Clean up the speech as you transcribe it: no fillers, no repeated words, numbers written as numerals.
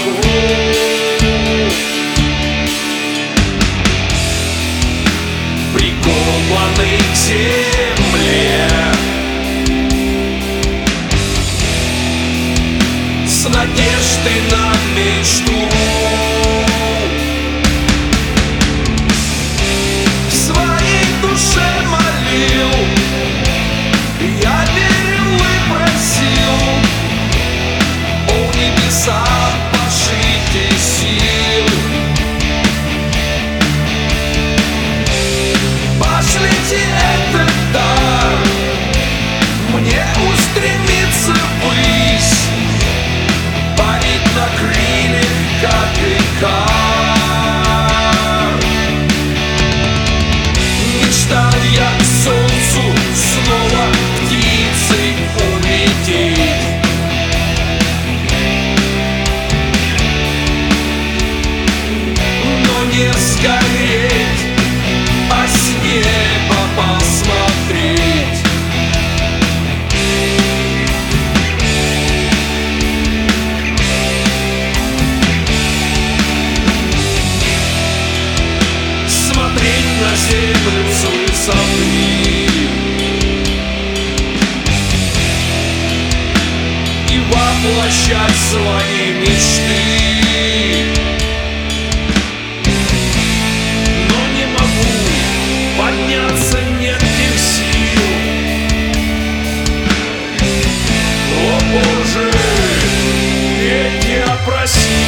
прикованы к земле, с надеждой на мечту. В своей душе молил, я верил и просил: о небеса, пошлите сил, пошлите этот дар мне устремиться ввысь, парить на крыльях, как икар. Мечтал я к солнцу снова птицей улететь, но не сгореть, а с неба посмотреть. Смотреть на землю с высоты и воплощать свои мечты. Но не могу подняться, нет тех сил. О Боже, ведь я просил.